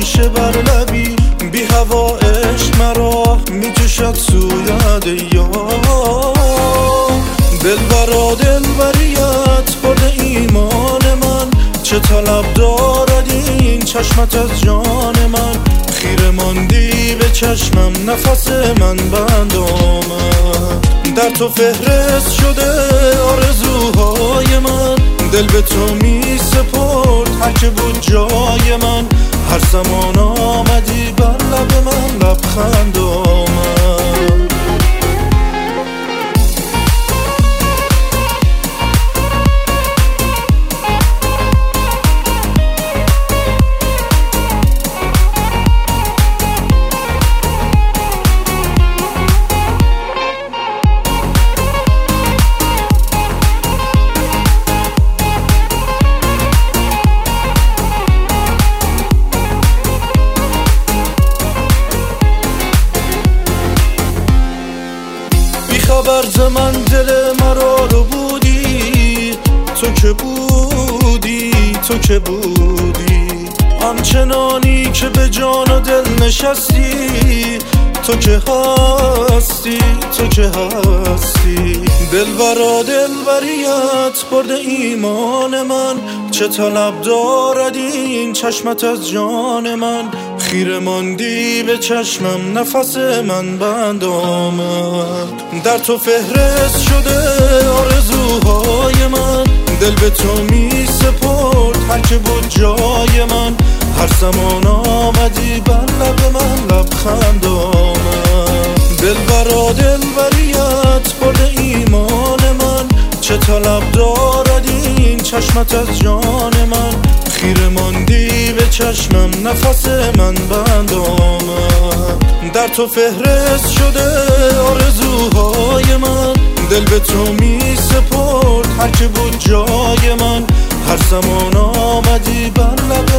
همیشه بر لبی، بی هوا عشق مرا میکشد سوی یار. دلبرا دلبریت برده ایمان من، چه طلب دارد این چشمت از جان من. خیره ماندی به چشمم، نفس من بند آمد. در تو فهرست شده آرزوهای من، دل به تو می سپرد هر که بود جای من. هر زمان آمدی بر لب من لبخند آمد. خبر ز من دل مرا رو بودی، تو که بودی، تو که بودی. آنچنانی که به جان و دل نشستی، تو که هستی، تو که هستی. دلبرا دلبریت برده ایمان من، چه طلب دارد این چشمت از جان من. خیره ماندی به چشمم، نفس من بند آمد. در تو فهرست شده آرزوهای من، دل به تو می سپرد هر که بود جای من. هر زمان آمدی بر لب من لبخند آمد. دلبرا دلبریت برده ایمان من، چه طلب دارد این چشمت از جان من. خیره ماندی به چشمم، نفس من بند آمد. در تو فهرست شده آرزوهای من، دل به تو می سپرد هر که بود جای من. هر زمان آمدی بر لب